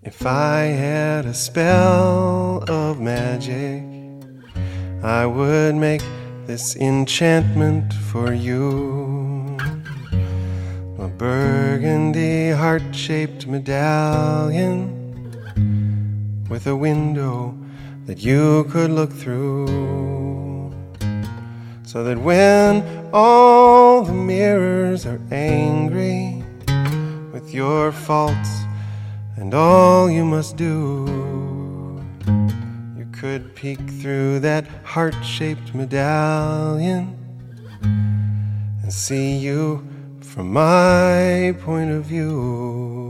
If I had a spell of magic, I would make this enchantment for you. A burgundy heart-shaped medallion with a window that you could look through, so that when all the mirrors are angry with your faults and all you must do, you could peek through that heart-shaped medallion and see you from my point of view.